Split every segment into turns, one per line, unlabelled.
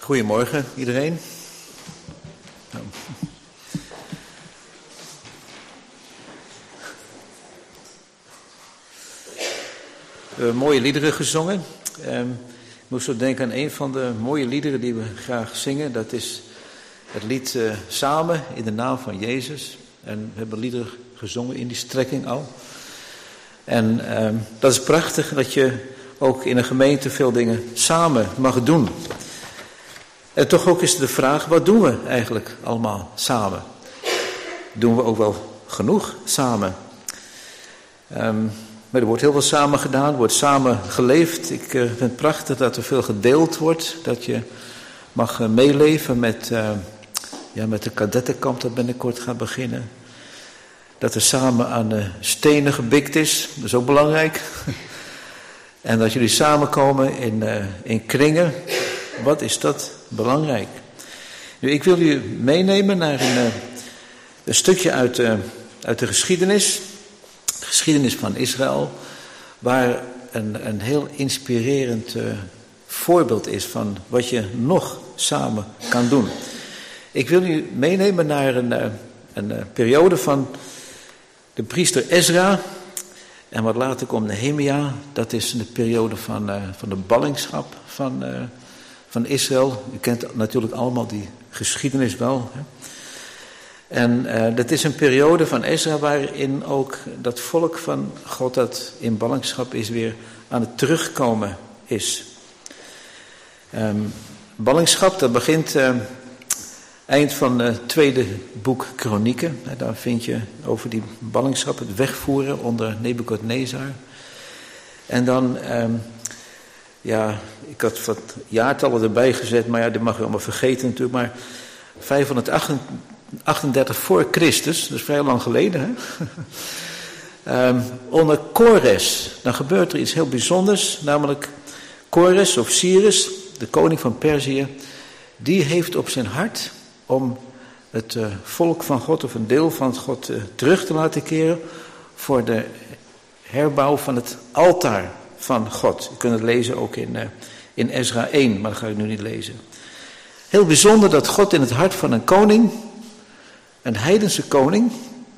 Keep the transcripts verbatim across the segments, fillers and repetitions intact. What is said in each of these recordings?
Goedemorgen iedereen. We hebben mooie liederen gezongen. Um, ik moest zo denken aan een van de mooie liederen die we graag zingen. Dat is het lied uh, Samen in de naam van Jezus. En we hebben liederen gezongen in die strekking al. En um, dat is prachtig dat je ook in een gemeente veel dingen samen mag doen. En toch ook is de vraag, wat doen we eigenlijk allemaal samen? Doen we ook wel genoeg samen? Um, maar er wordt heel veel samen gedaan, er wordt samen geleefd. Ik uh, vind het prachtig dat er veel gedeeld wordt. Dat je mag uh, meeleven met, uh, ja, met de kadettenkamp dat binnenkort gaat beginnen. Dat er samen aan de stenen gebikt is, dat is ook belangrijk. En dat jullie samenkomen in, uh, in kringen, wat is dat belangrijk. Nu, ik wil u meenemen naar een, uh, een stukje uit, uh, uit de geschiedenis. De geschiedenis van Israël, waar een, een heel inspirerend uh, voorbeeld is van wat je nog samen kan doen. Ik wil u meenemen naar een, uh, een uh, periode van de priester Ezra. En wat later komt Nehemia, dat is de periode van, uh, van de ballingschap van, uh, van Israël. U kent natuurlijk allemaal die geschiedenis wel. Hè? En uh, dat is een periode van Ezra waarin ook dat volk van God dat in ballingschap is weer aan het terugkomen is. Um, ballingschap, dat begint uh, eind van het tweede boek Kronieken. Daar vind je over die ballingschap, het wegvoeren onder Nebukadnezar. En dan, um, ja, ik had wat jaartallen erbij gezet, maar ja, dit mag je allemaal vergeten natuurlijk. Maar vijfhonderdachtendertig voor Christus, dat is vrij lang geleden, hè? um, onder Kores, dan gebeurt er iets heel bijzonders, namelijk Kores of Cyrus, de koning van Perzië, die heeft op zijn hart om het uh, volk van God of een deel van God uh, terug te laten keren voor de herbouw van het altaar van God. Je kunt het lezen ook in, uh, in Ezra één, maar dat ga ik nu niet lezen. Heel bijzonder dat God in het hart van een koning, een heidense koning,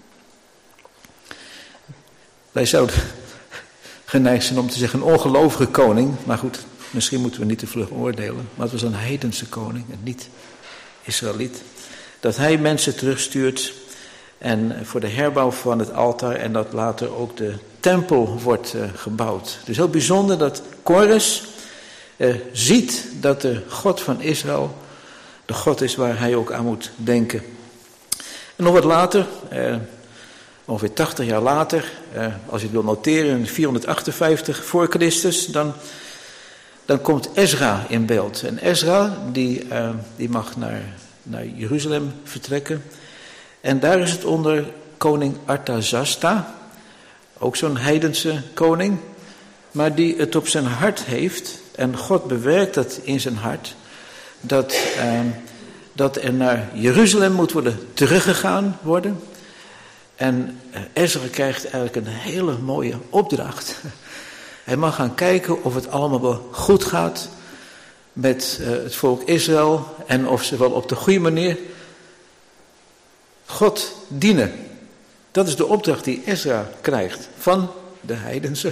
wij zouden geneigd zijn om te zeggen een ongelovige koning, maar goed, misschien moeten we niet te vlug oordelen, maar het was een heidense koning en niet Israëliet, dat hij mensen terugstuurt en voor de herbouw van het altaar en dat later ook de tempel wordt uh, gebouwd. Dus heel bijzonder dat Kores uh, ziet dat de God van Israël de God is waar hij ook aan moet denken. En nog wat later, uh, ongeveer tachtig jaar later, uh, als je het wil noteren, in vierhonderdachtenvijftig voor Christus, dan, dan komt Ezra in beeld. En Ezra, die, uh, die mag naar, naar Jeruzalem vertrekken. En daar is het onder koning Artazasta, ook zo'n heidense koning, maar die het op zijn hart heeft, en God bewerkt dat in zijn hart, dat, uh, dat er naar Jeruzalem moet worden teruggegaan worden. En uh, Ezra krijgt eigenlijk een hele mooie opdracht. Hij mag gaan kijken of het allemaal wel goed gaat met uh, het volk Israël en of ze wel op de goede manier God dienen. Dat is de opdracht die Ezra krijgt van de heidense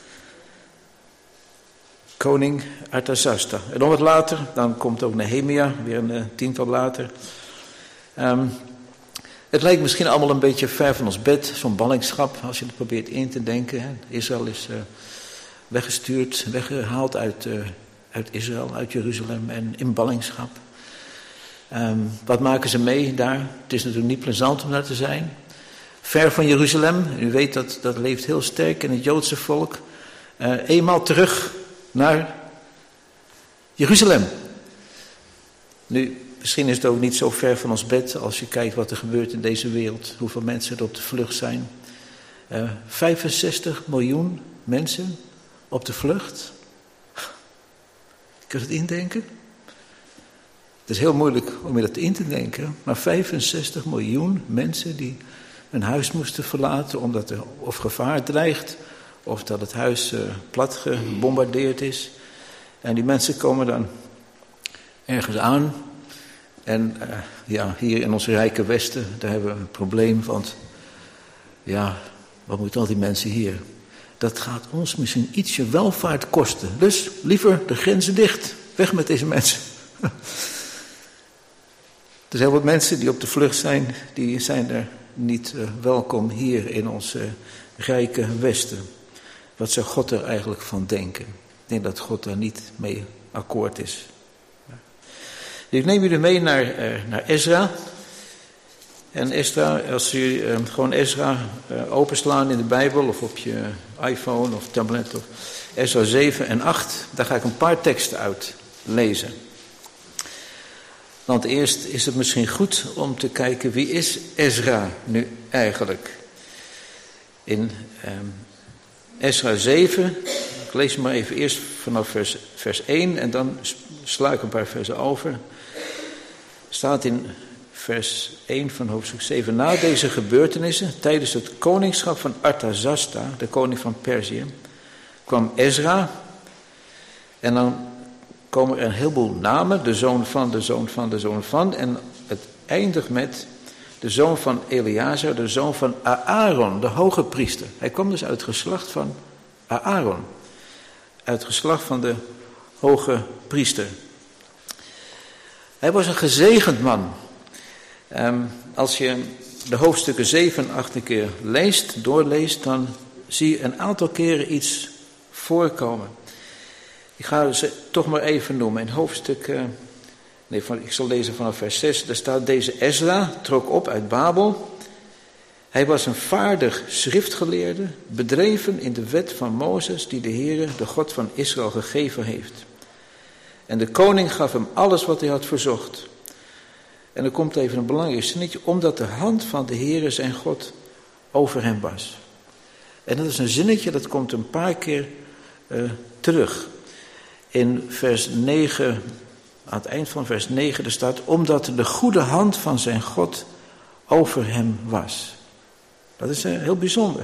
koning Artazasta. En dan wat later, dan komt ook Nehemia, weer een uh, tiental later. Um, het lijkt misschien allemaal een beetje ver van ons bed, zo'n ballingschap, als je het probeert in te denken. Hè. Israël is uh, weggestuurd, weggehaald uit, uh, uit Israël, uit Jeruzalem en in ballingschap. Um, wat maken ze mee daar? Het is natuurlijk niet plezant om daar te zijn. Ver van Jeruzalem, u weet dat dat leeft heel sterk in het Joodse volk. Uh, eenmaal terug naar Jeruzalem. Nu, misschien is het ook niet zo ver van ons bed als je kijkt wat er gebeurt in deze wereld. Hoeveel mensen er op de vlucht zijn. Uh, vijfenzestig miljoen mensen op de vlucht. Kun je het indenken? Het is heel moeilijk om je dat in te denken. Maar vijfenzestig miljoen mensen die hun huis moesten verlaten omdat er of gevaar dreigt, of dat het huis uh, plat gebombardeerd is. En die mensen komen dan ergens aan. En uh, ja, hier in ons rijke Westen, daar hebben we een probleem. Want ja, wat moeten al die mensen hier? Dat gaat ons misschien ietsje welvaart kosten. Dus liever de grenzen dicht. Weg met deze mensen. Er zijn heel wat mensen die op de vlucht zijn. Die zijn er niet uh, welkom hier in ons uh, rijke Westen. Wat zou God er eigenlijk van denken? Ik denk dat God daar niet mee akkoord is. Ik neem jullie mee naar, uh, naar Ezra. En Ezra, als u uh, gewoon Ezra uh, openslaan in de Bijbel of op je iPhone of tablet of Ezra zeven en acht, daar ga ik een paar teksten uit lezen. Want eerst is het misschien goed om te kijken, wie is Ezra nu eigenlijk? In um, Ezra zeven, ik lees maar even eerst vanaf vers, vers één en dan sla ik een paar versen over. Staat in vers één van hoofdstuk zeven. Na deze gebeurtenissen, tijdens het koningschap van Artazasta, de koning van Perzië, kwam Ezra. En dan komen er een heleboel namen, de zoon van, de zoon van, de zoon van. En het eindigt met de zoon van Eleazar, de zoon van Aaron, de hoge priester. Hij kwam dus uit het geslacht van Aaron. Uit het geslacht van de hoge priester. Hij was een gezegend man. Um, als je de hoofdstukken zeven en acht een keer leest, doorleest, dan zie je een aantal keren iets voorkomen. Ik ga ze toch maar even noemen. In hoofdstuk, uh, nee, van, ik zal lezen vanaf vers zes. Daar staat: deze Ezra trok op uit Babel. Hij was een vaardig schriftgeleerde, bedreven in de wet van Mozes, die de Heere, de God van Israël, gegeven heeft. En de koning gaf hem alles wat hij had verzocht. En er komt even een belangrijk zinnetje, omdat de hand van de Heere zijn God over hem was. En dat is een zinnetje, dat komt een paar keer uh, terug. In vers negen, aan het eind van vers negen, er staat: omdat de goede hand van zijn God over hem was. Dat is uh, heel bijzonder.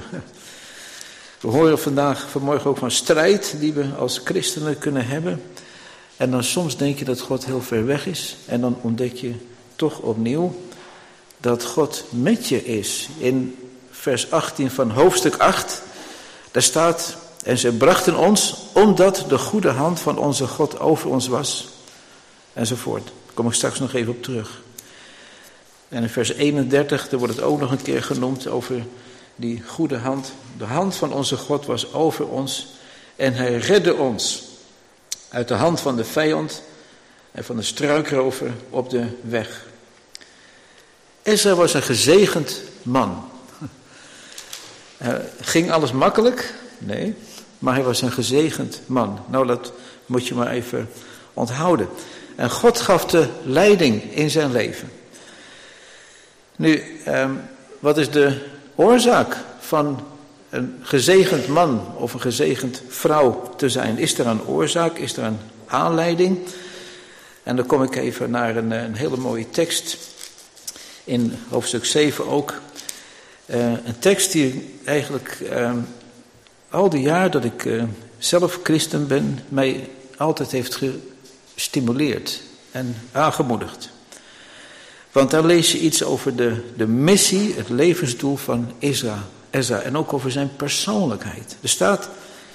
We horen vandaag, vanmorgen ook van strijd die we als christenen kunnen hebben. En dan soms denk je dat God heel ver weg is. En dan ontdek je toch opnieuw dat God met je is. In vers achttien van hoofdstuk acht, daar staat: en ze brachten ons, omdat de goede hand van onze God over ons was. Enzovoort. Daar kom ik straks nog even op terug. En in vers eenendertig, daar wordt het ook nog een keer genoemd over die goede hand. De hand van onze God was over ons en hij redde ons uit de hand van de vijand en van de struikrover op de weg. Ezra was een gezegend man. Uh, ging alles makkelijk? Nee, maar hij was een gezegend man. Nou, dat moet je maar even onthouden. En God gaf de leiding in zijn leven. Nu, um, wat is de oorzaak van een gezegend man of een gezegend vrouw te zijn? Is er een oorzaak? Is er een aanleiding? En dan kom ik even naar een, een hele mooie tekst. In hoofdstuk zeven ook. Uh, een tekst die eigenlijk uh, al die jaar dat ik uh, zelf christen ben, mij altijd heeft gestimuleerd en aangemoedigd. Want daar lees je iets over de, de missie, het levensdoel van Ezra, Ezra en ook over zijn persoonlijkheid. Er staat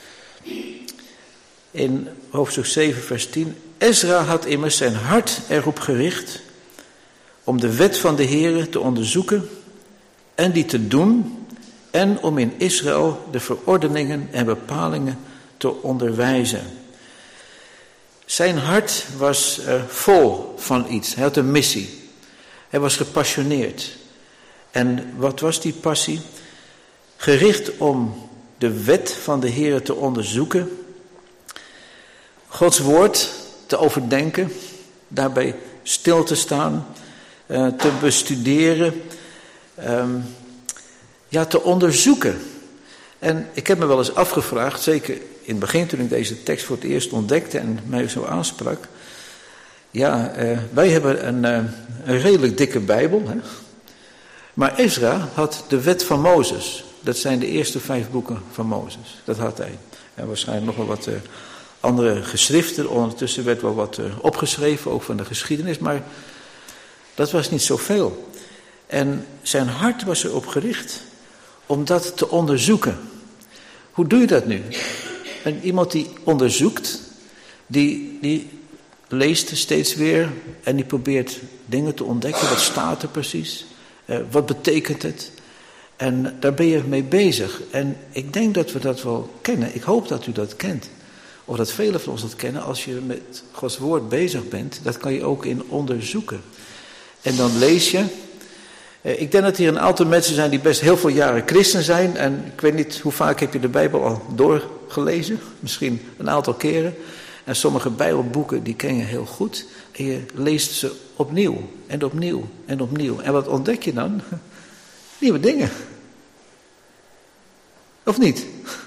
in hoofdstuk zeven vers tien: Ezra had immers zijn hart erop gericht om de wet van de Heere te onderzoeken en die te doen en om in Israël de verordeningen en bepalingen te onderwijzen. Zijn hart was uh, vol van iets. Hij had een missie. Hij was gepassioneerd. En wat was die passie? Gericht om de wet van de Heere te onderzoeken, Gods woord te overdenken, daarbij stil te staan, uh, te bestuderen, um, ja, te onderzoeken. En ik heb me wel eens afgevraagd, zeker in het begin toen ik deze tekst voor het eerst ontdekte en mij zo aansprak. Ja, uh, wij hebben een, uh, een redelijk dikke Bijbel. Hè? Maar Ezra had de wet van Mozes. Dat zijn de eerste vijf boeken van Mozes. Dat had hij. En waarschijnlijk nog wel wat uh, andere geschriften. Ondertussen werd wel wat opgeschreven, ook van de geschiedenis, maar dat was niet zoveel. En zijn hart was erop gericht om dat te onderzoeken. Hoe doe je dat nu? En iemand die onderzoekt, die, die leest steeds weer en die probeert dingen te ontdekken. Wat staat er precies? Uh, wat betekent het? En daar ben je mee bezig. En ik denk dat we dat wel kennen. Ik hoop dat u dat kent. Of dat velen van ons dat kennen. Als je met Gods woord bezig bent, dat kan je ook in onderzoeken. En dan lees je. Uh, ik denk dat hier een aantal mensen zijn die best heel veel jaren christen zijn. En ik weet niet hoe vaak heb je de Bijbel al doorgelezen. Misschien een aantal keren. En sommige Bijbelboeken die ken je heel goed. En je leest ze opnieuw en opnieuw en opnieuw. En wat ontdek je dan? Nieuwe dingen. Of niet?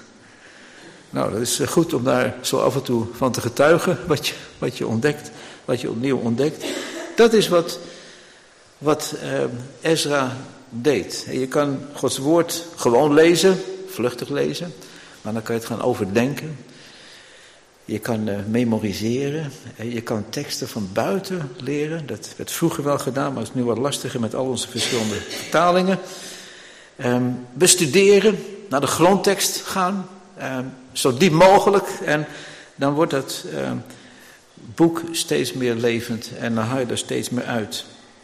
Nou, dat is goed om daar zo af en toe van te getuigen. Wat je, wat je ontdekt, wat je opnieuw ontdekt. Dat is wat, wat uh, Ezra deed. En je kan Gods woord gewoon lezen, vluchtig lezen. Maar dan kan je het gaan overdenken. Je kan uh, memoriseren. Je kan teksten van buiten leren. Dat werd vroeger wel gedaan, maar het is nu wat lastiger met al onze verschillende vertalingen. Um, bestuderen, naar de grondtekst gaan. Um, zo diep mogelijk. En dan wordt dat um, boek steeds meer levend. En dan haal je er steeds meer uit.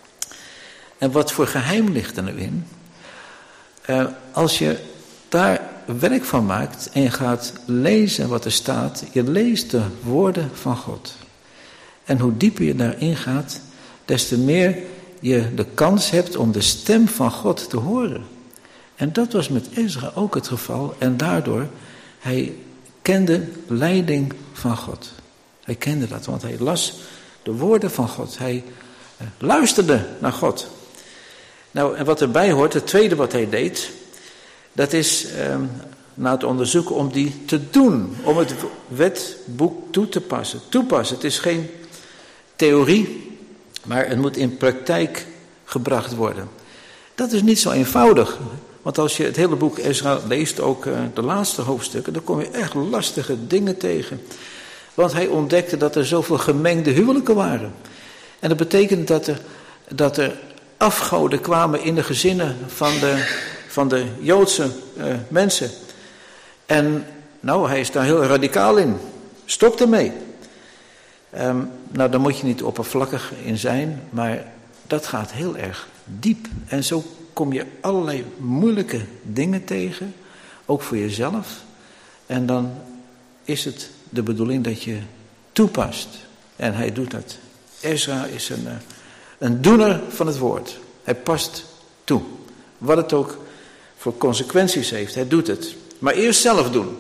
En wat voor geheim ligt er nu in? Uh, als je daar werk van maakt en je gaat lezen wat er staat. Je leest de woorden van God. En hoe dieper je daarin gaat, des te meer je de kans hebt om de stem van God te horen. En dat was met Ezra ook het geval. En daardoor, hij kende leiding van God. Hij kende dat, want hij las de woorden van God. Hij uh, luisterde naar God. Nou, en wat erbij hoort, het tweede wat hij deed, dat is uh, na het onderzoeken om die te doen. Om het wetboek toe te passen. Toepassen, het is geen theorie, maar het moet in praktijk gebracht worden. Dat is niet zo eenvoudig. Want als je het hele boek Ezra leest, ook uh, de laatste hoofdstukken, dan kom je echt lastige dingen tegen. Want hij ontdekte dat er zoveel gemengde huwelijken waren. En dat betekent dat er, dat er afgoden kwamen in de gezinnen van de, van de Joodse uh, mensen. En nou, hij is daar heel radicaal in. Stop ermee. Um, nou, daar moet je niet oppervlakkig in zijn, maar dat gaat heel erg diep. En zo kom je allerlei moeilijke dingen tegen, ook voor jezelf. En dan is het de bedoeling dat je toepast. En hij doet dat. Ezra is een, een doener van het woord. Hij past toe. Wat het ook voor consequenties heeft. Hij doet het. Maar eerst zelf doen.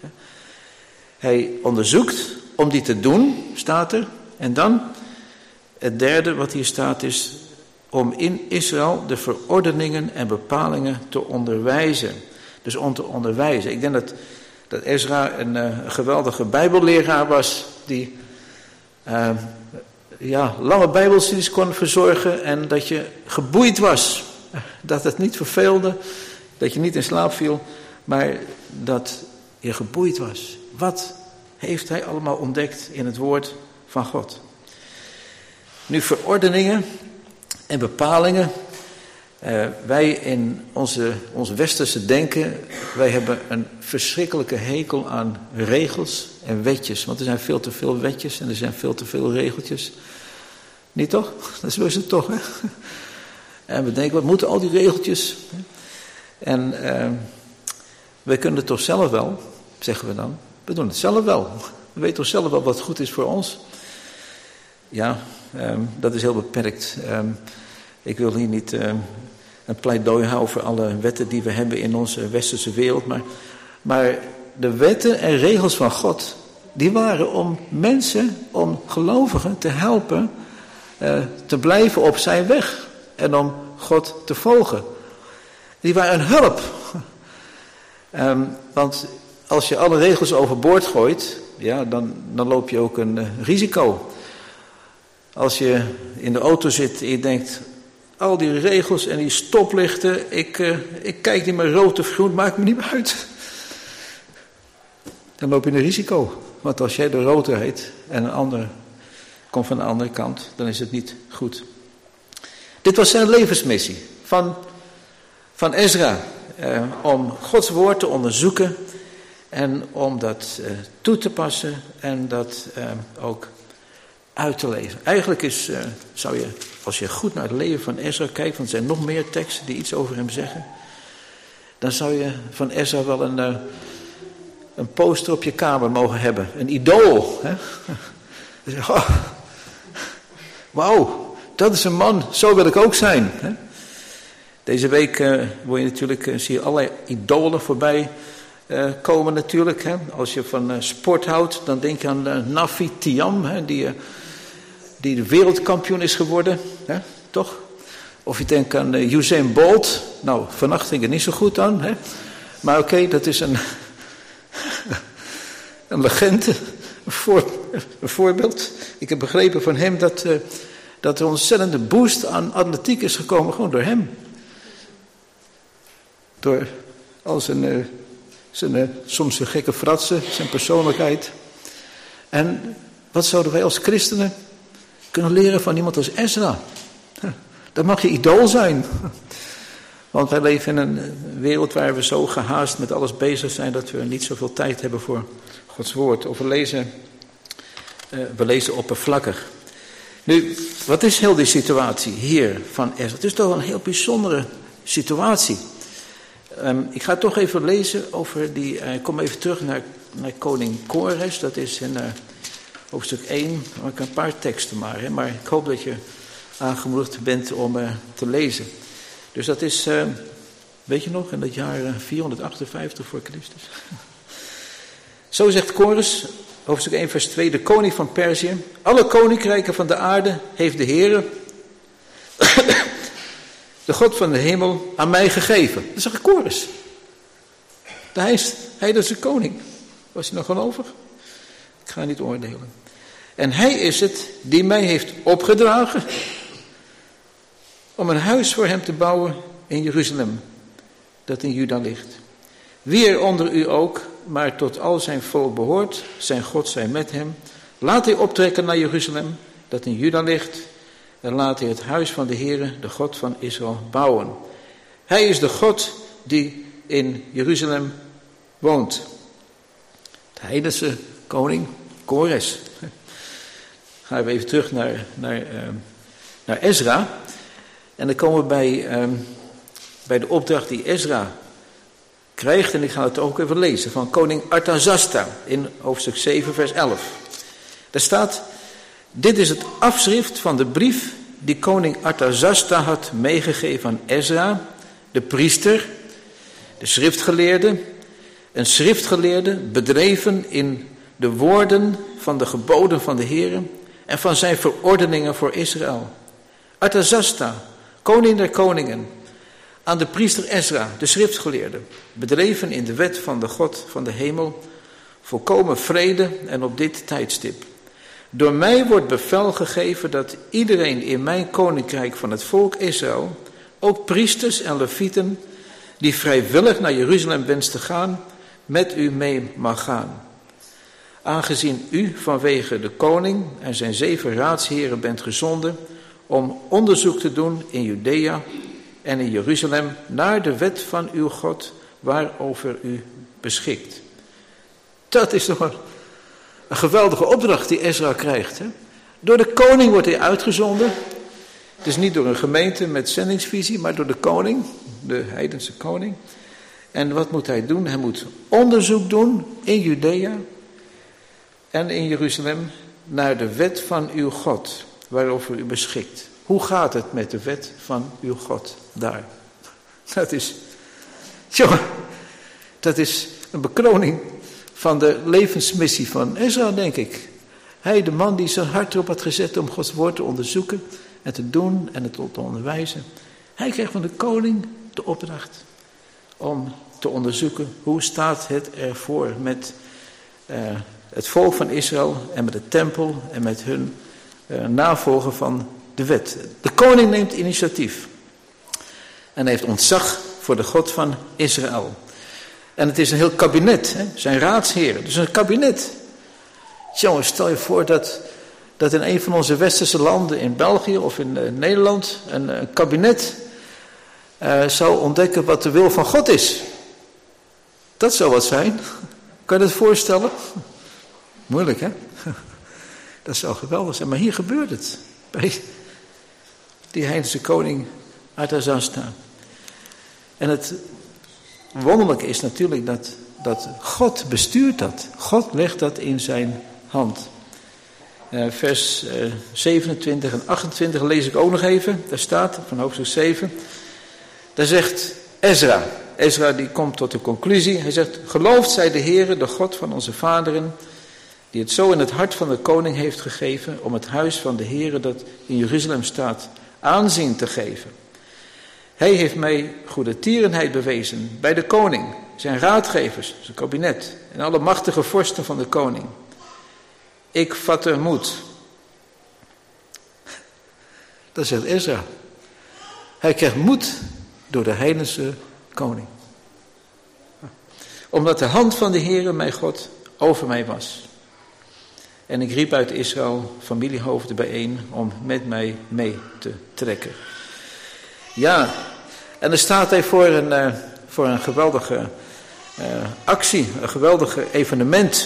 Hij onderzoekt om die te doen, staat er. En dan, het derde wat hier staat is, om in Israël de verordeningen en bepalingen te onderwijzen. Dus om te onderwijzen. Ik denk dat, dat Ezra een, uh, een geweldige bijbelleraar was, die uh, ja, lange bijbelstudies kon verzorgen en dat je geboeid was. Dat het niet verveelde, dat je niet in slaap viel, maar dat je geboeid was. Wat heeft hij allemaal ontdekt in het woord van God? Nu, verordeningen en bepalingen. Uh, wij in onze, ons westerse denken, wij hebben een verschrikkelijke hekel aan regels en wetjes. Want er zijn veel te veel wetjes en er zijn veel te veel regeltjes. Niet toch? Dat is het toch, hè? En we denken, wat moeten al die regeltjes? En uh, wij kunnen het toch zelf wel, zeggen we dan. We doen het zelf wel. We weten toch zelf wel wat goed is voor ons? Ja, um, dat is heel beperkt. Um, ik wil hier niet uh, een pleidooi houden voor alle wetten die we hebben in onze westerse wereld. Maar, maar de wetten en regels van God, die waren om mensen, om gelovigen te helpen uh, te blijven op zijn weg. En om God te volgen. Die waren een hulp. Um, want als je alle regels overboord gooit, ja, dan, dan loop je ook een uh, risico. Als je in de auto zit en je denkt, al die regels en die stoplichten, ik, uh, ik kijk niet meer rood of groen, maakt me niet meer uit. Dan loop je een risico. Want als jij de rood rijdt en een ander komt van de andere kant, dan is het niet goed. Dit was zijn levensmissie van, van Ezra. Eh, om Gods woord te onderzoeken en om dat eh, toe te passen en dat eh, ook uit te leven. Eigenlijk is, eh, zou je, als je goed naar het leven van Ezra kijkt, want er zijn nog meer teksten die iets over hem zeggen, dan zou je van Ezra wel een, uh, een poster op je kamer mogen hebben. Een idool. Hè? Oh, wauw, dat is een man, zo wil ik ook zijn. Hè? Deze week uh, word je natuurlijk, uh, zie je allerlei idolen voorbij uh, komen natuurlijk. Hè? Als je van uh, sport houdt, dan denk je aan uh, Nafi Tiam, hè? Die, uh, die de wereldkampioen is geworden. Hè? Toch? Of je denkt aan uh, Usain Bolt. Nou, vannacht ging het niet zo goed aan. Hè? Maar oké, okay, dat is een, een legende, een, voor, een voorbeeld. Ik heb begrepen van hem dat, uh, dat er een ontzettende boost aan atletiek is gekomen, gewoon door hem. Door al zijn, uh, zijn uh, soms zijn gekke fratsen, zijn persoonlijkheid. En wat zouden wij als christenen kunnen leren van iemand als Ezra? Dat mag je idool zijn. Want wij leven in een wereld waar we zo gehaast met alles bezig zijn dat we niet zoveel tijd hebben voor Gods woord. Of we lezen, uh, we lezen oppervlakkig. Nu, wat is heel die situatie hier van Ezra? Het is toch een heel bijzondere situatie. Um, ik ga toch even lezen over die, uh, ik kom even terug naar, naar koning Kores. Dat is in uh, hoofdstuk één, maar ik een paar teksten maar. Hè, maar ik hoop dat je aangemoedigd bent om uh, te lezen. Dus dat is, uh, weet je nog, in het jaar uh, vierhonderdachtenvijftig voor Christus. Zo zegt Kores, hoofdstuk één vers twee, de koning van Perzië. Alle koninkrijken van de aarde heeft de Heere, de God van de hemel, aan mij gegeven. Dat zegt Kores. Hij is, hij is de koning. Was hij nog gelovig? Ik ga niet oordelen. En hij is het die mij heeft opgedragen om een huis voor hem te bouwen in Jeruzalem, dat in Juda ligt. Wie er onder u ook, maar tot al zijn volk behoort, zijn God zij met hem. Laat hij optrekken naar Jeruzalem, dat in Juda ligt, en laat hij het huis van de Heere, de God van Israël, bouwen. Hij is de God die in Jeruzalem woont. De heidense koning Kores. Gaan we even terug naar, naar, uh, naar Ezra. En dan komen we bij, uh, bij de opdracht die Ezra krijgt. En ik ga het ook even lezen. Van koning Artazasta in hoofdstuk zeven vers elf. Daar staat: dit is het afschrift van de brief die koning Artazasta had meegegeven aan Ezra, de priester, de schriftgeleerde. Een schriftgeleerde bedreven in de woorden van de geboden van de Heere en van zijn verordeningen voor Israël. Artazasta, koning der koningen, aan de priester Ezra, de schriftgeleerde, bedreven in de wet van de God van de hemel, volkomen vrede en op dit tijdstip. Door mij wordt bevel gegeven dat iedereen in mijn koninkrijk van het volk Israël, ook priesters en levieten, die vrijwillig naar Jeruzalem wenst te gaan, met u mee mag gaan. Aangezien u vanwege de koning en zijn zeven raadsheren bent gezonden om onderzoek te doen in Judea en in Jeruzalem naar de wet van uw God waarover u beschikt. Dat is toch een, een geweldige opdracht die Ezra krijgt. Hè? Door de koning wordt hij uitgezonden. Het is niet door een gemeente met zendingsvisie, maar door de koning, de heidense koning. En wat moet hij doen? Hij moet onderzoek doen in Judea en in Jeruzalem naar de wet van uw God, waarover u beschikt. Hoe gaat het met de wet van uw God daar? Dat is, jongen, dat is een bekroning van de levensmissie van Ezra, denk ik. Hij, de man die zijn hart erop had gezet om Gods woord te onderzoeken en te doen en het te onderwijzen. Hij kreeg van de koning de opdracht om te onderzoeken hoe staat het ervoor met uh, het volk van Israël en met de tempel en met hun uh, navolgen van de wet. De koning neemt initiatief en heeft ontzag voor de God van Israël. En het is een heel kabinet, hè? Zijn raadsheren, dus een kabinet. Jongens, stel je voor dat, dat in een van onze westerse landen, in België of in uh, Nederland, een, een kabinet uh, zou ontdekken wat de wil van God is. Dat zou wat zijn. Kan je dat voorstellen? Moeilijk, hè? Dat zou geweldig zijn. Maar hier gebeurt het. Bij die heidense koning Artazasta. En het wonderlijke is natuurlijk dat, dat God bestuurt dat. God legt dat in zijn hand. Uh, vers uh, zevenentwintig en achtentwintig lees ik ook nog even. Daar staat, van hoofdstuk zeven. Daar zegt Ezra. Ezra die komt tot de conclusie. Hij zegt, geloofd zij de Heere, de God van onze vaderen, die het zo in het hart van de koning heeft gegeven om het huis van de Heere dat in Jeruzalem staat aanzien te geven. Hij heeft mij goede tierenheid bewezen bij de koning, zijn raadgevers, zijn kabinet en alle machtige vorsten van de koning. Ik vatte moed. Dat zegt Ezra. Hij krijgt moed door de heidense koning. Omdat de hand van de Heere, mijn God, over mij was. En ik riep uit Israël familiehoofden bijeen om met mij mee te trekken. Ja, en dan staat hij voor een, uh, voor een geweldige uh, actie, een geweldige evenement.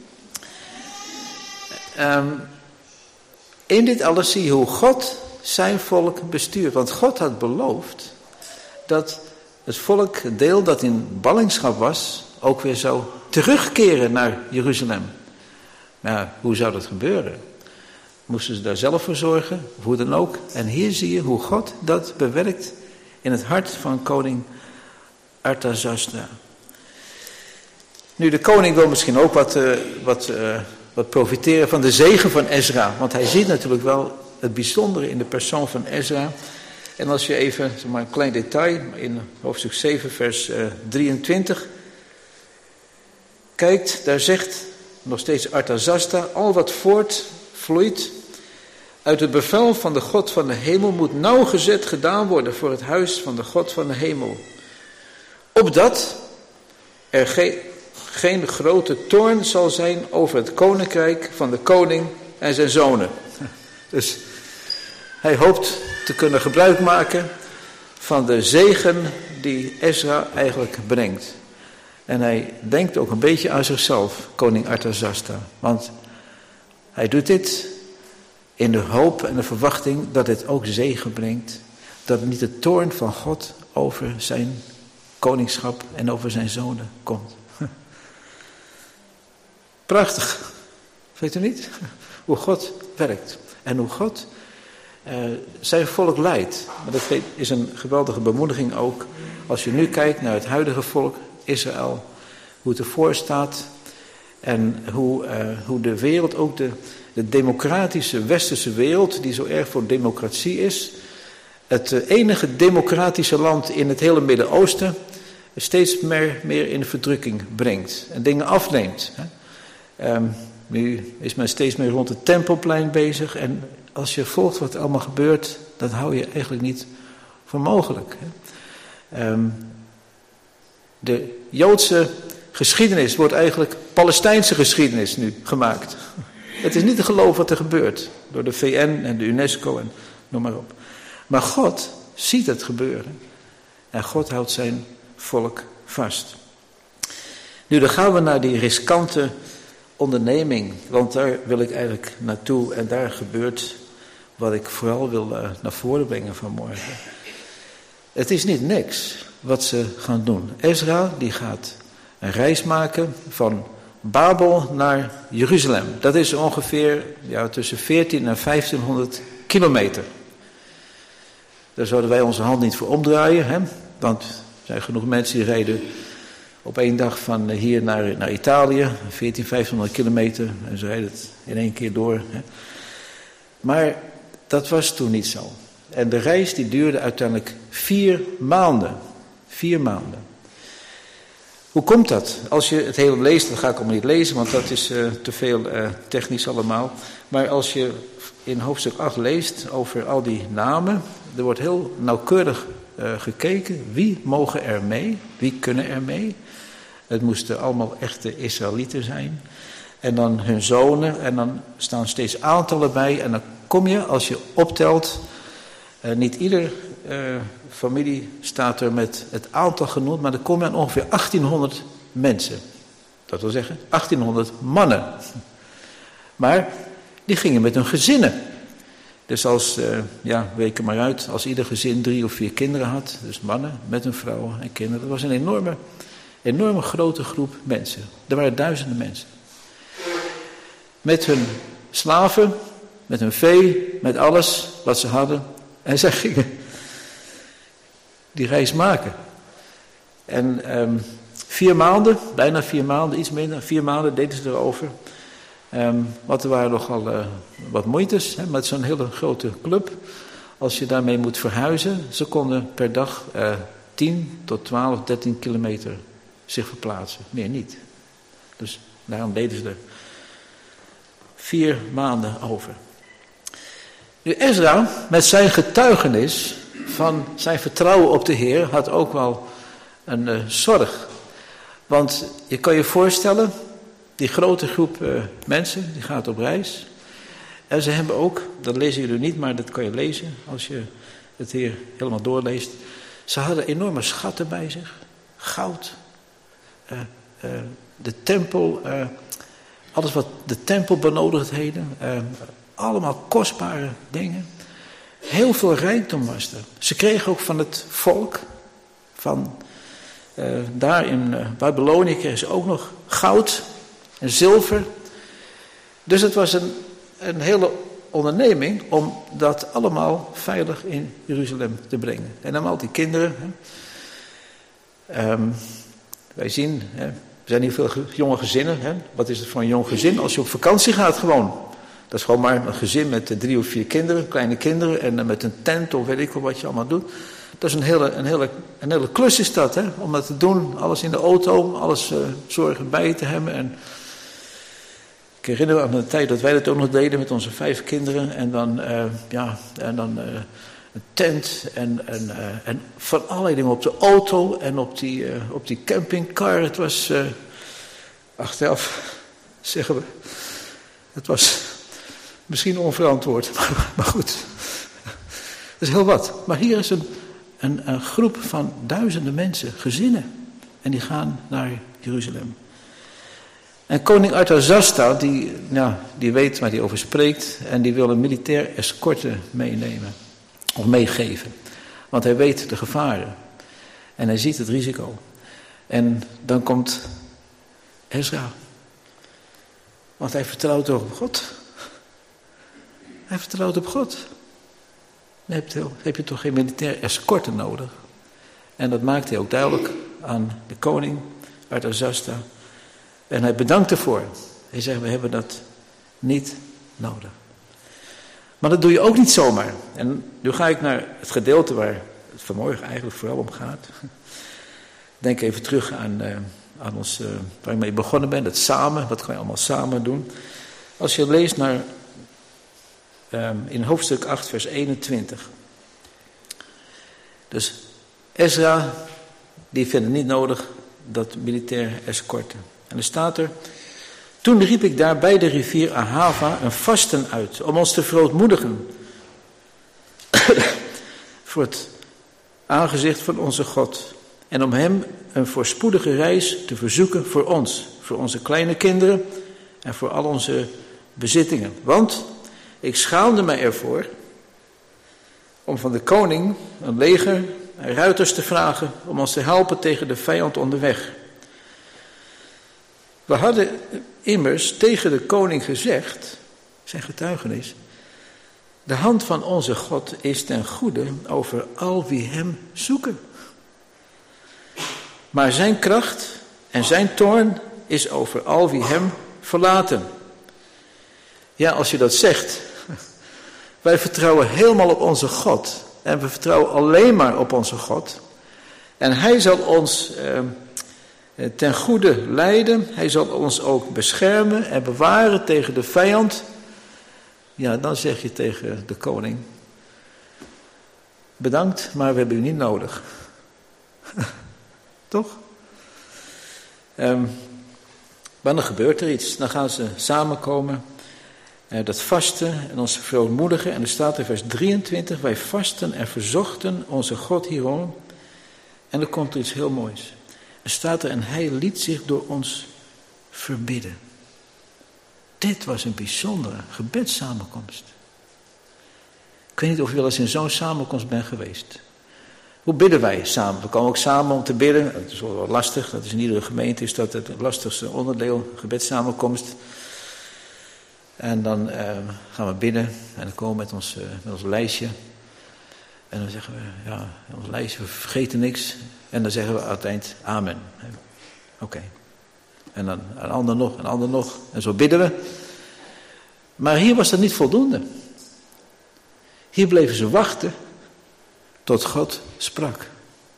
Um, in dit alles zie je hoe God zijn volk bestuurt. Want God had beloofd dat het volk, het deel dat in ballingschap was, ook weer zou terugkeren naar Jeruzalem. Maar hoe zou dat gebeuren? Moesten ze daar zelf voor zorgen? Of hoe dan ook? En hier zie je hoe God dat bewerkt in het hart van koning Artazasta. Nu, de koning wil misschien ook wat, uh, wat, uh, wat profiteren van de zegen van Ezra. Want hij ziet natuurlijk wel het bijzondere in de persoon van Ezra. En als je even, zeg maar een klein detail, in hoofdstuk zeven vers uh, drieëntwintig kijkt, daar zegt nog steeds Artazasta, al wat voortvloeit uit het bevel van de God van de hemel moet nauwgezet gedaan worden voor het huis van de God van de hemel. Opdat er ge- geen grote toorn zal zijn over het koninkrijk van de koning en zijn zonen. Dus hij hoopt te kunnen gebruik maken van de zegen die Ezra eigenlijk brengt. En hij denkt ook een beetje aan zichzelf, koning Artazasta. Want hij doet dit in de hoop en de verwachting dat dit ook zegen brengt. Dat niet de toorn van God over zijn koningschap en over zijn zonen komt. Prachtig. Weet u niet? Hoe God werkt. En hoe God uh, zijn volk leidt. Maar dat is een geweldige bemoediging ook. Als je nu kijkt naar het huidige volk Israël. Hoe het ervoor staat. En hoe, uh, hoe de wereld, ook de, de democratische westerse wereld, die zo erg voor democratie is. Het uh, enige democratische land in het hele Midden-Oosten. Steeds meer, meer in de verdrukking brengt. En dingen afneemt. Hè. Um, nu is men steeds meer rond het Tempelplein bezig. En als je volgt wat er allemaal gebeurt, dat hou je eigenlijk niet voor mogelijk. Hè. Um, de Joodse geschiedenis wordt eigenlijk Palestijnse geschiedenis nu gemaakt. Het is niet te geloven wat er gebeurt. Door de V N en de UNESCO en noem maar op. Maar God ziet het gebeuren. En God houdt zijn volk vast. Nu dan gaan we naar die riskante onderneming. Want daar wil ik eigenlijk naartoe. En daar gebeurt wat ik vooral wil uh, naar voren brengen vanmorgen. Het is niet niks wat ze gaan doen. Ezra die gaat een reis maken van Babel naar Jeruzalem. Dat is ongeveer ja, tussen veertien en vijftienhonderd kilometer. Daar zouden wij onze hand niet voor omdraaien. Hè? Want er zijn genoeg mensen die rijden op één dag van hier naar, naar Italië. veertien, vijftienhonderd kilometer. En ze rijden het in één keer door. Hè? Maar dat was toen niet zo. En de reis die duurde uiteindelijk vier maanden. Vier maanden. Hoe komt dat? Als je het hele leest, dan ga ik allemaal niet lezen, want dat is uh, te veel uh, technisch allemaal. Maar als je in hoofdstuk acht leest over al die namen, er wordt heel nauwkeurig uh, gekeken. Wie mogen er mee? Wie kunnen er mee? Het moesten allemaal echte Israëlieten zijn. En dan hun zonen. En dan staan steeds aantallen bij. En dan kom je, als je optelt. Uh, niet ieder uh, familie staat er met het aantal genoemd. Maar dan kom je aan ongeveer achttienhonderd mensen. Dat wil zeggen achttienhonderd mannen. Maar die gingen met hun gezinnen. Dus als, uh, ja, reken maar uit, als ieder gezin drie of vier kinderen had. Dus mannen met hun vrouwen en kinderen. Dat was een enorme, enorme grote groep mensen. Er waren duizenden mensen. Met hun slaven, met hun vee, met alles wat ze hadden. En zij gingen die reis maken. En um, vier maanden, bijna vier maanden, iets minder, vier maanden deden ze erover. Um, want er waren nogal uh, wat moeites hè, met zo'n hele grote club. Als je daarmee moet verhuizen. Ze konden per dag uh, tien tot twaalf, dertien kilometer zich verplaatsen. Meer niet. Dus daarom deden ze er vier maanden over. Nu Ezra met zijn getuigenis van zijn vertrouwen op de Heer had ook wel een uh, zorg. Want je kan je voorstellen, die grote groep uh, mensen, die gaat op reis. En ze hebben ook, dat lezen jullie niet, maar dat kan je lezen als je het hier helemaal doorleest. Ze hadden enorme schatten bij zich. Goud. Uh, uh, de tempel, uh, alles wat de tempel benodigdheden. Uh, allemaal kostbare dingen. Heel veel rijkdom was er. Ze kregen ook van het volk, van uh, daar in uh, Babylonië kregen ze ook nog goud en zilver. Dus het was een, een hele onderneming om dat allemaal veilig in Jeruzalem te brengen. En dan al die kinderen. Hè. Um, wij zien, hè, er zijn hier veel jonge gezinnen. Hè. Wat is het voor een jong gezin? Als je op vakantie gaat gewoon. Dat is gewoon maar een gezin met drie of vier kinderen, kleine kinderen. En met een tent of weet ik wel wat je allemaal doet. Dat is een hele, een hele, een hele klus is dat, hè, om dat te doen. Alles in de auto, alles uh, zorgen bij te hebben. En ik herinner me aan de tijd dat wij dat ook nog deden met onze vijf kinderen. En dan, uh, ja, en dan uh, een tent en, en, uh, en van allerlei dingen op de auto en op die, uh, op die campingcar. Het was, uh, achteraf zeggen we, het was misschien onverantwoord, maar, maar goed. Dat is heel wat. Maar hier is een, een, een groep van duizenden mensen, gezinnen. En die gaan naar Jeruzalem. En koning Artazasta, die, nou, die weet waar hij over spreekt. En die wil een militair escorte meenemen. Of meegeven. Want hij weet de gevaren. En hij ziet het risico. En dan komt Ezra. Want hij vertrouwt op God. Hij vertrouwt op God. Dan heb je, heb je toch geen militair escorte nodig. En dat maakt hij ook duidelijk aan de koning Artazasta. En hij bedankt ervoor. Hij zegt, we hebben dat niet nodig. Maar dat doe je ook niet zomaar. En nu ga ik naar het gedeelte waar het vanmorgen eigenlijk vooral om gaat. Denk even terug aan, uh, aan ons, uh, waar ik mee begonnen ben. Het samen, dat kan je allemaal samen doen. Als je leest naar, um, in hoofdstuk acht vers eenentwintig. Dus Ezra, die vindt het niet nodig dat militair escorte. En er staat er, toen riep ik daar bij de rivier Ahava een vasten uit, om ons te verootmoedigen voor het aangezicht van onze God. En om hem een voorspoedige reis te verzoeken voor ons, voor onze kleine kinderen en voor al onze bezittingen. Want ik schaamde mij ervoor om van de koning een leger en ruiters te vragen om ons te helpen tegen de vijand onderweg. We hadden immers tegen de koning gezegd, zijn getuigenis, de hand van onze God is ten goede over al wie hem zoeken. Maar zijn kracht en zijn toorn is over al wie hem verlaten. Ja, als je dat zegt, wij vertrouwen helemaal op onze God. En we vertrouwen alleen maar op onze God. En hij zal ons eh, ten goede leiden. Hij zal ons ook beschermen en bewaren tegen de vijand. Ja, dan zeg je tegen de koning, bedankt, maar we hebben u niet nodig. Toch? Um, Maar dan gebeurt er iets. Dan gaan ze samenkomen, uh, dat vasten en ons verootmoedigen. En er staat in vers drieëntwintig, wij vasten en verzochten onze God hierom. En dan komt er iets heel moois. Er staat er, en hij liet zich door ons verbidden. Dit was een bijzondere gebedssamenkomst. Ik weet niet of je wel eens in zo'n samenkomst bent geweest. Hoe bidden wij samen? We komen ook samen om te bidden. Dat is wel lastig. Dat is in iedere gemeente is dat het lastigste onderdeel, gebedssamenkomst. En dan uh, gaan we bidden. En dan komen we met ons, uh, met ons lijstje. En dan zeggen we, ja, ons lijstje, we vergeten niks. En dan zeggen we aan het eind, amen. Oké. Okay. En dan een ander nog, een ander nog. En zo bidden we. Maar hier was dat niet voldoende. Hier bleven ze wachten tot God sprak.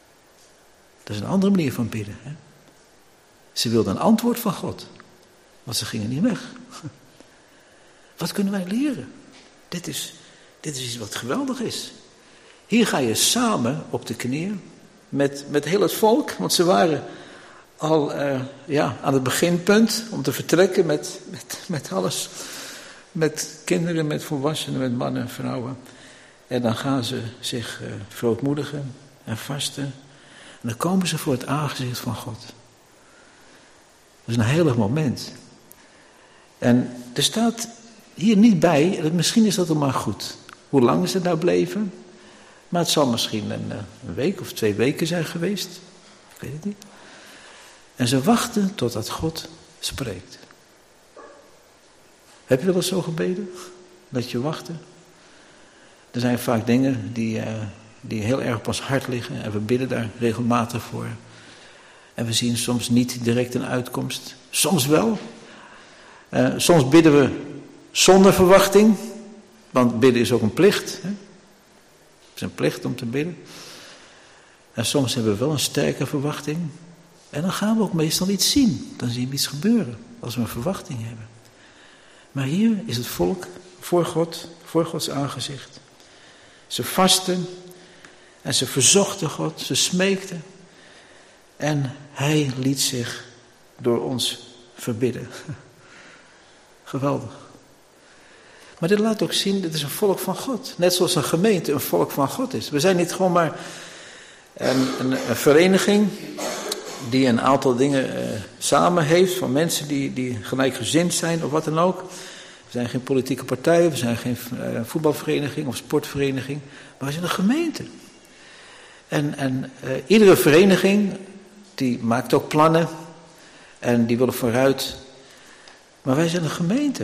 Dat is een andere manier van bidden. Hè? Ze wilden een antwoord van God. Want ze gingen niet weg. Wat kunnen wij leren? Dit is, dit is iets wat geweldig is. Hier ga je samen op de knieën met, met heel het volk. Want ze waren al uh, ja, aan het beginpunt om te vertrekken met, met, met alles. Met kinderen, met volwassenen, met mannen en vrouwen. En dan gaan ze zich uh, verootmoedigen en vasten. En dan komen ze voor het aangezicht van God. Dat is een heilig moment. En er staat hier niet bij, en misschien is dat ook maar goed, hoe lang ze daar bleven. Maar het zal misschien een, een week of twee weken zijn geweest. Ik weet het niet. En ze wachten totdat God spreekt. Heb je wel eens zo gebeden? Dat je wachtte? Er zijn vaak dingen die, uh, die heel erg op ons hart liggen. En we bidden daar regelmatig voor. En we zien soms niet direct een uitkomst. Soms wel. Uh, soms bidden we zonder verwachting. Want bidden is ook een plicht. Hè? Het is een plicht om te bidden. En soms hebben we wel een sterke verwachting. En dan gaan we ook meestal iets zien. Dan zien we iets gebeuren. Als we een verwachting hebben. Maar hier is het volk voor God. Voor Gods aangezicht. Ze vasten. En ze verzochten God. Ze smeekten. En hij liet zich door ons verbidden. Geweldig. Maar dit laat ook zien, dit is een volk van God. Net zoals een gemeente een volk van God is. We zijn niet gewoon maar een, een, een vereniging die een aantal dingen uh, samen heeft. Van mensen die, die gelijkgezind zijn of wat dan ook. We zijn geen politieke partij, we zijn geen uh, voetbalvereniging of sportvereniging. Maar we zijn een gemeente. En, en uh, iedere vereniging die maakt ook plannen. En die willen vooruit. Maar wij zijn een gemeente.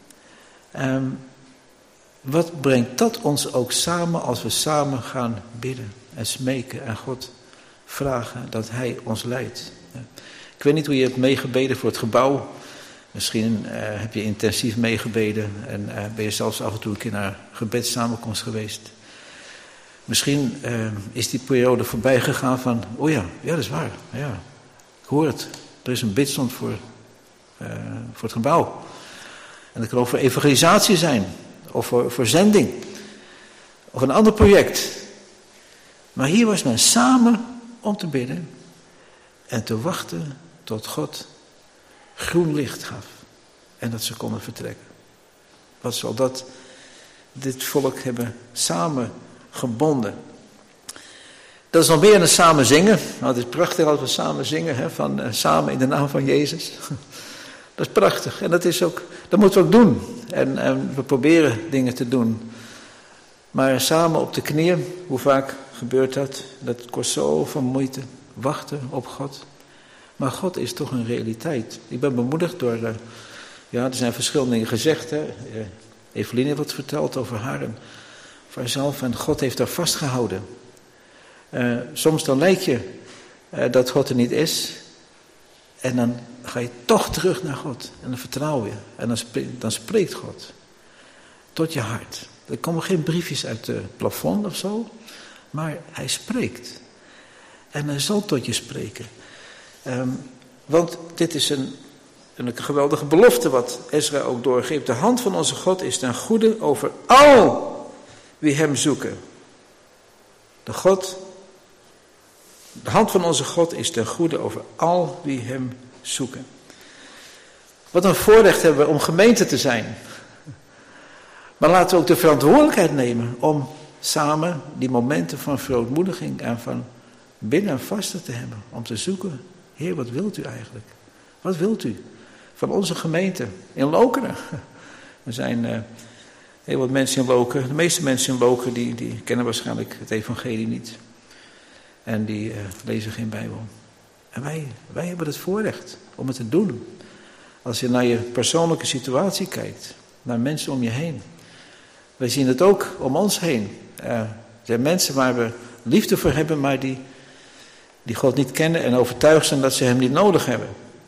Um, wat brengt dat ons ook samen als we samen gaan bidden en smeken en God vragen dat hij ons leidt. Ik weet niet hoe je hebt meegebeden voor het gebouw. Misschien uh, heb je intensief meegebeden en uh, ben je zelfs af en toe een keer naar een gebedssamenkomst geweest. Misschien uh, is die periode voorbij gegaan van, oh ja, ja dat is waar. Ja, ik hoor het. Er is een bidstond voor, uh, voor het gebouw. En dat kan ook voor evangelisatie zijn. Of voor, voor zending. Of een ander project. Maar hier was men samen om te bidden. En te wachten tot God groen licht gaf. En dat ze konden vertrekken. Wat zal dat dit volk hebben samen gebonden. Dat is nog meer dan samen zingen. Nou, het is prachtig als we samen zingen. Hè, van, uh, samen in de naam van Jezus. Dat is prachtig. En dat, is ook, dat moeten we ook doen. En, en we proberen dingen te doen. Maar samen op de knieën, hoe vaak gebeurt dat? Dat kost zoveel moeite. Wachten op God. Maar God is toch een realiteit. Ik ben bemoedigd door... Uh, ja, er zijn verschillende dingen gezegd. Hè. Uh, Eveline heeft wat verteld over haar en over haarzelf. En God heeft haar vastgehouden. Uh, soms dan lijkt je uh, dat God er niet is. En dan ga je toch terug naar God. En dan vertrouw je. En dan spreekt, dan spreekt God. Tot je hart. Er komen geen briefjes uit het plafond of zo. Maar hij spreekt. En hij zal tot je spreken. Um, want dit is een, een geweldige belofte wat Ezra ook doorgeeft. De hand van onze God is ten goede over al wie hem zoeken. De God... De hand van onze God is ten goede over al wie hem zoeken. Wat een voorrecht hebben we om gemeente te zijn. Maar laten we ook de verantwoordelijkheid nemen om samen die momenten van verootmoediging en van bidden en vasten te hebben. Om te zoeken, Heer, wat wilt u eigenlijk? Wat wilt u van onze gemeente in Lokeren? Er zijn uh, heel wat mensen in Lokeren. De meeste mensen in Lokeren die, die kennen waarschijnlijk het evangelie niet. En die uh, lezen geen Bijbel. En wij, wij hebben het voorrecht om het te doen. Als je naar je persoonlijke situatie kijkt. Naar mensen om je heen. Wij zien het ook om ons heen. Uh, er zijn mensen waar we liefde voor hebben, maar die, die God niet kennen en overtuigd zijn dat ze hem niet nodig hebben.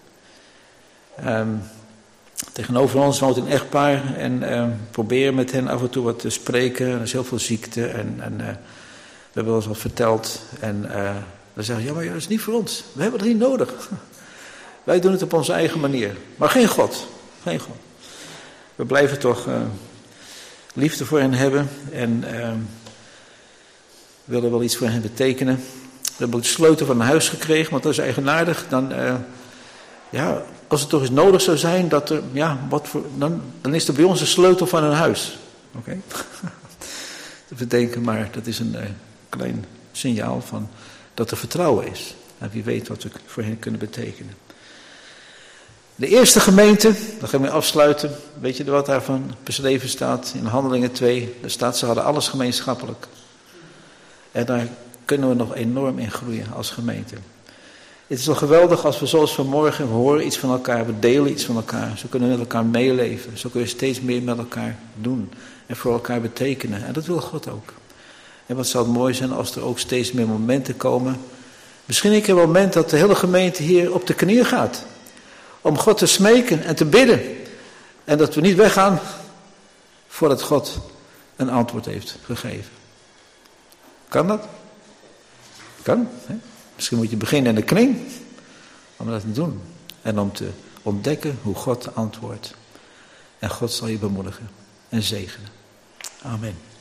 Um, tegenover ons woont een echtpaar en uh, proberen met hen af en toe wat te spreken. Er is heel veel ziekte en, en uh, we hebben wel eens wat verteld. En uh, dan zeggen ze, ja, maar dat is niet voor ons. We hebben het niet nodig. Wij doen het op onze eigen manier. Maar geen God. Geen God. We blijven toch uh, liefde voor hen hebben en uh, willen wel iets voor hen betekenen. We hebben ook de sleutel van een huis gekregen, want dat is eigenaardig. Dan, uh, ja, als het toch eens nodig zou zijn, dat er, ja, wat voor, dan, dan is er bij ons de sleutel van een huis. Oké? Okay? Te bedenken, maar dat is een uh, klein signaal van dat er vertrouwen is. En wie weet wat we voor hen kunnen betekenen. De eerste gemeente, dan gaan we afsluiten. Weet je wat daarvan beschreven staat in Handelingen twee? Daar staat, ze hadden alles gemeenschappelijk. En daar kunnen we nog enorm in groeien als gemeente. Het is wel geweldig als we zoals vanmorgen, we horen iets van elkaar, we delen iets van elkaar. Zo kunnen we met elkaar meeleven. Zo kun je steeds meer met elkaar doen. En voor elkaar betekenen. En dat wil God ook. En wat zou het mooi zijn als er ook steeds meer momenten komen. Misschien een keer een moment dat de hele gemeente hier op de knieën gaat. Om God te smeken en te bidden. En dat we niet weggaan voordat God een antwoord heeft gegeven. Kan dat? Kan. Hè? Misschien moet je beginnen in de kring. Om dat te doen. En om te ontdekken hoe God antwoordt. En God zal je bemoedigen en zegenen. Amen.